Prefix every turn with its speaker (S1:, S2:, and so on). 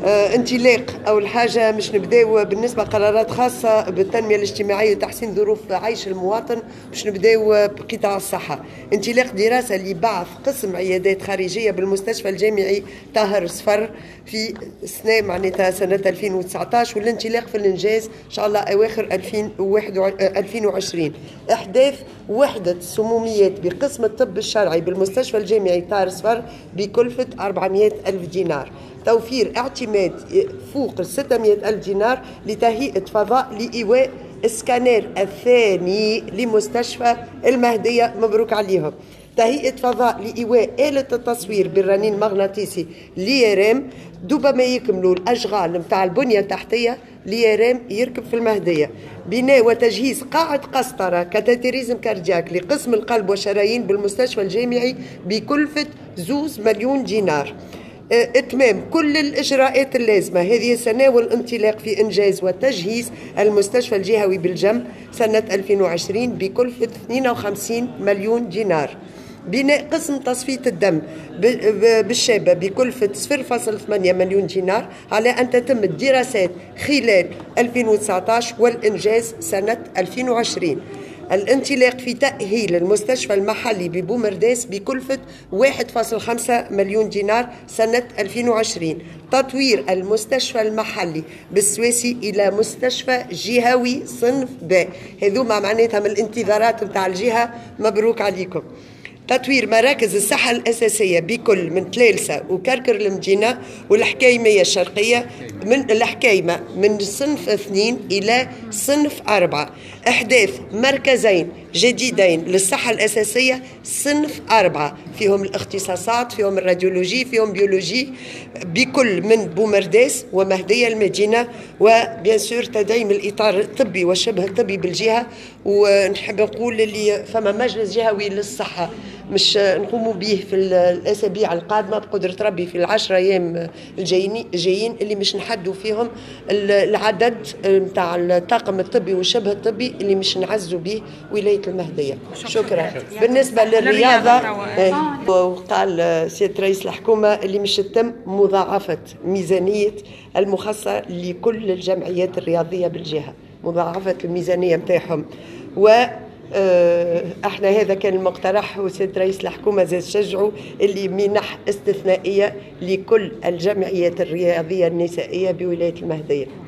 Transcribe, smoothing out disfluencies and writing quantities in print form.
S1: انطلاق أول حاجة مش نبداو بالنسبة قرارات خاصة بالتنمية الاجتماعية وتحسين ظروف عيش المواطن، مش نبداو بقطاع الصحة. انطلاق دراسة لبعث قسم عيادات خارجية بالمستشفى الجامعي طاهر صفر في معناتها سنة 2019، والانطلاق في الإنجاز إن شاء الله أواخر 2020. إحداث وحدة السموميات بقسم الطب الشرعي بالمستشفى الجامعي طاهر صفر بكلفة 400 ألف دينار. توفير اعتماد فوق 600 ألف دينار لتهيئة فضاء لإيواء السكانير الثاني لمستشفى المهدية، مبروك عليهم. تهيئة فضاء لإيواء آلة التصوير بالرنين المغناطيسي ليرام، دوبا ما يكملوا الأشغال متاع البنية التحتية ليرام يركب في المهدية. بناء وتجهيز قاعة قسطرة كاتاتيريزم كاردياك لقسم القلب والشرايين بالمستشفى الجامعي بكلفة 2 مليون دينار. اتمام كل الاجراءات اللازمه هذه السنه والانطلاق في انجاز وتجهيز المستشفى الجهوي بالجم سنه 2020 بكلفه 52 مليون دينار. بناء قسم تصفيه الدم بالشابه بكلفه 0.8 مليون دينار على ان تتم الدراسات خلال 2019 والانجاز سنه 2020. الانطلاق في تأهيل المستشفى المحلي ببومرداس بكلفة 1.5 مليون دينار سنة 2020. تطوير المستشفى المحلي بالسويسي إلى مستشفى جهوي صنف ب. هذوما معناتها من الانتظارات متاع الجهة، مبروك عليكم. تطوير مراكز الصحة الأساسية بكل من تلالسة وكركر المدينة والحكايمية الشرقية من الحكايمة من صنف 2 إلى صنف 4. إحداث مركزين جديدين للصحة الأساسية صنف 4 فيهم الاختصاصات، فيهم الراديولوجي، فيهم بيولوجي، بكل من بومرداس ومهدية المدينة. وبيان سور تدعيم الإطار الطبي والشبه الطبي بالجهة. ونحب نقول اللي فما مجلس جهوي للصحة مش نقوموا به في الأسابيع القادمة بقدرة ربي في ال10 أيام الجايين اللي مش نحدوا فيهم العدد نتاع الطاقم الطبي والشبه الطبي اللي مش نعزوا به ولاية المهدية. شكرا. بالنسبة للرياضة وقال سيادة رئيس الحكومة اللي مش تتم مضاعفة ميزانية المخصصة لكل الجمعيات الرياضية بالجهة، مضاعفة الميزانية متاعهم. و احنا هذا كان المقترح، وسيد رئيس الحكومة زاد شجعوا اللي منح استثنائية لكل الجمعيات الرياضية النسائية بولاية المهدية.